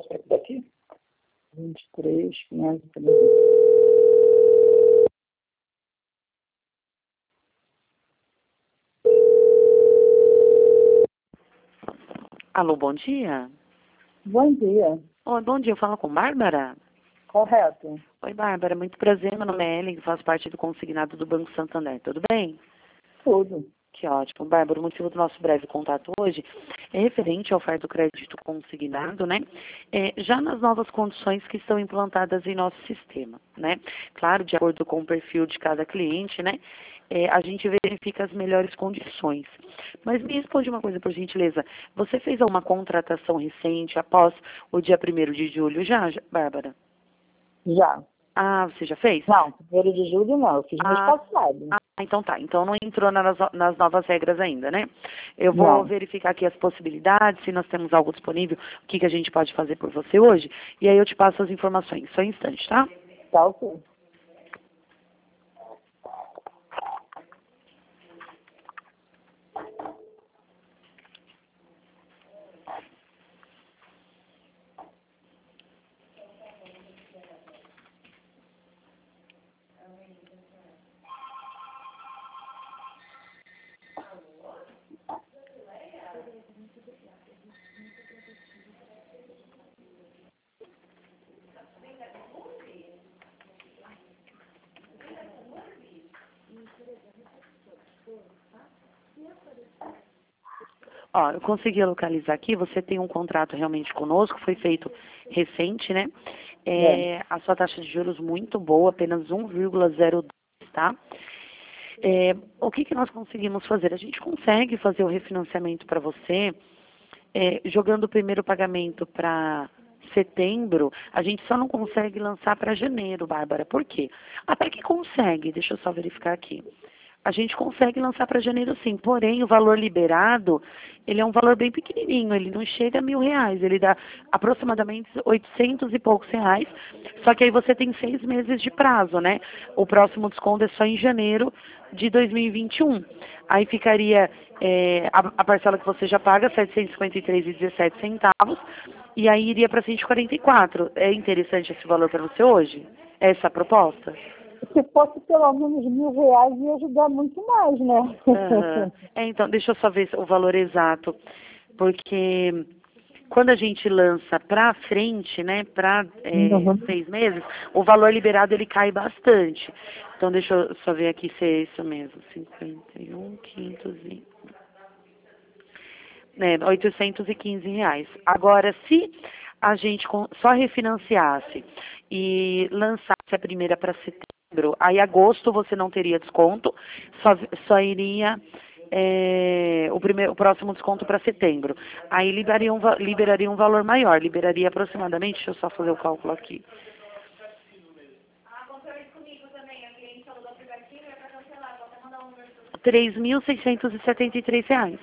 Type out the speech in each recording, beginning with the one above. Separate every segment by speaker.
Speaker 1: posso sair daqui? 23, 500.
Speaker 2: Alô, bom dia.
Speaker 1: Bom dia.
Speaker 2: Oi, bom dia, eu falo com Bárbara?
Speaker 1: Correto.
Speaker 2: Oi, Bárbara, muito prazer, meu nome é Ellen, faço parte do consignado do Banco Santander, tudo bem?
Speaker 1: Tudo.
Speaker 2: Que ótimo. Bárbara, o motivo do nosso breve contato hoje é referente ao oferta do crédito consignado, né? Já nas novas condições que estão implantadas em nosso sistema, né? Claro, de acordo com o perfil de cada cliente, né? A gente verifica as melhores condições. Mas me responde uma coisa, por gentileza. Você fez alguma contratação recente após o dia 1º de julho já, Bárbara?
Speaker 1: Já.
Speaker 2: Ah, você já fez?
Speaker 1: Não, 1º de julho não, eu fiz mês passado.
Speaker 2: Então tá. Então não entrou nas novas regras ainda, né? Eu vou
Speaker 1: Não.
Speaker 2: verificar aqui as possibilidades, se nós temos algo disponível, o que a gente pode fazer por você hoje, e aí eu te passo as informações. Só um instante, tá?
Speaker 1: Tá ok.
Speaker 2: Ó, eu consegui localizar aqui, você tem um contrato realmente conosco, foi feito recente, né? A sua taxa de juros muito boa, apenas 1,02, tá? O que nós conseguimos fazer? A gente consegue fazer o refinanciamento para você, jogando o primeiro pagamento para setembro, a gente só não consegue lançar para janeiro, Bárbara. Por quê? Até que consegue, deixa eu só verificar aqui. A gente consegue lançar para janeiro sim, porém o valor liberado, ele é um valor bem pequenininho, ele não chega a R$ 1.000, ele dá aproximadamente 800 e poucos reais, só que aí você tem 6 meses de prazo, né? O próximo desconto é só em janeiro de 2021. Aí ficaria a parcela que você já paga, R$ 753,17, e aí iria para 144. É interessante esse valor para você hoje? Essa proposta?
Speaker 1: Se fosse pelo menos R$ 1.000, ia ajudar muito mais, né?
Speaker 2: Uhum. Então, deixa eu só ver o valor exato, porque quando a gente lança para frente, né, para
Speaker 1: Uhum.
Speaker 2: 6 meses, o valor liberado ele cai bastante. Então, deixa eu só ver aqui se é isso mesmo, 51, 500 e... R$ 815. Agora, se a gente só refinanciasse e lançasse a primeira para setembro, aí agosto você não teria desconto, só iria o próximo desconto para setembro. Aí liberaria um valor maior, liberaria aproximadamente, deixa eu só fazer o cálculo aqui. R$ 3.673.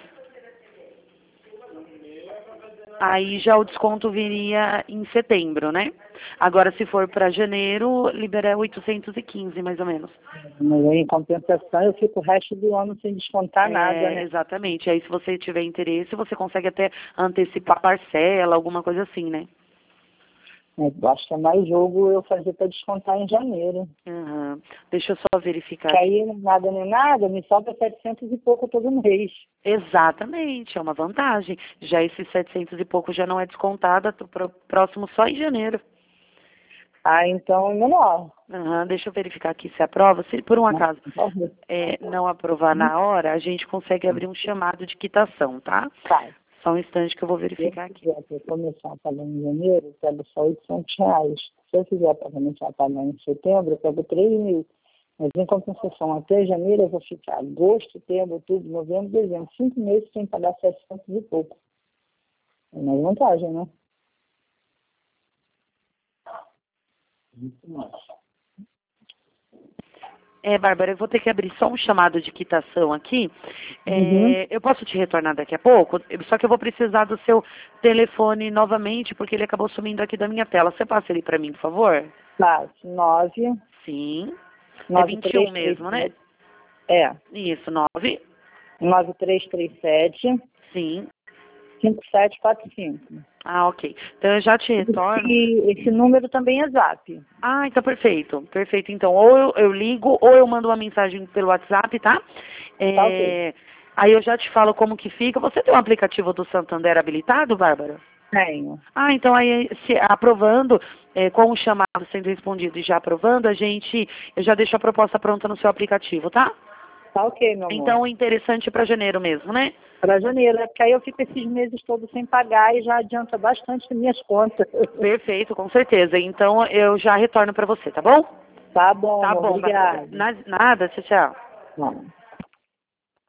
Speaker 2: Aí já o desconto viria em setembro, né? Agora, se for para janeiro, libera 815, mais ou menos.
Speaker 1: Mas aí, em compensação, eu fico o resto do ano sem descontar nada, né?
Speaker 2: Exatamente. Aí, se você tiver interesse, você consegue até antecipar a parcela, alguma coisa assim, né?
Speaker 1: Basta mais jogo eu fazer para descontar em janeiro.
Speaker 2: Uhum. Deixa eu só verificar
Speaker 1: Que
Speaker 2: aqui.
Speaker 1: aí, nada nem nada, me sobra 700 e pouco todo mês.
Speaker 2: Exatamente, é uma vantagem. Já esses 700 e pouco já não é descontada, próximo só em janeiro.
Speaker 1: Ah, então é menor.
Speaker 2: Uhum. Deixa eu verificar aqui se aprova. Se por um acaso não aprovar na hora, a gente consegue abrir um chamado de quitação, tá?
Speaker 1: Tá.
Speaker 2: Só um instante que eu vou verificar
Speaker 1: Se
Speaker 2: aqui.
Speaker 1: eu quiser começar a pagar em janeiro, eu pego só R$ 800. Se eu quiser começar a pagar em setembro, eu pego 3.000. Mas em compensação, até janeiro eu vou ficar agosto, setembro, outubro, novembro, dezembro. 5 meses sem pagar 700 e pouco. É mais vantagem, né? Muito mais.
Speaker 2: Bárbara, eu vou ter que abrir só um chamado de quitação aqui.
Speaker 1: Uhum.
Speaker 2: Eu posso te retornar daqui a pouco? Só que eu vou precisar do seu telefone novamente, porque ele acabou sumindo aqui da minha tela. Você passa ele para mim, por favor?
Speaker 1: Tá, 9,
Speaker 2: Sim. É 21 mesmo, né?
Speaker 1: 9337. É,
Speaker 2: Isso, 9.
Speaker 1: 9337.
Speaker 2: Sim.
Speaker 1: 5745.
Speaker 2: Ah, ok. Então eu já te retorno.
Speaker 1: E esse número também é Zap.
Speaker 2: Ah, então perfeito. Perfeito. Então, ou eu ligo, ou eu mando uma mensagem pelo WhatsApp, tá?
Speaker 1: Tá ok.
Speaker 2: Aí eu já te falo como que fica. Você tem um aplicativo do Santander habilitado, Bárbara?
Speaker 1: Tenho.
Speaker 2: Ah, então aí, se aprovando, com o chamado sendo respondido e já aprovando, eu já deixo a proposta pronta no seu aplicativo, tá?
Speaker 1: Tá ok, meu amor.
Speaker 2: Então, interessante para janeiro mesmo, né?
Speaker 1: Para janeiro, é porque aí eu fico esses meses todos sem pagar e já adianta bastante as minhas contas.
Speaker 2: Perfeito, com certeza. Então, eu já retorno para você, tá bom?
Speaker 1: Tá bom,
Speaker 2: Tá
Speaker 1: amor,
Speaker 2: bom, Bárbara.
Speaker 1: obrigada.
Speaker 2: Nada, tchau, tchau.
Speaker 1: Bom.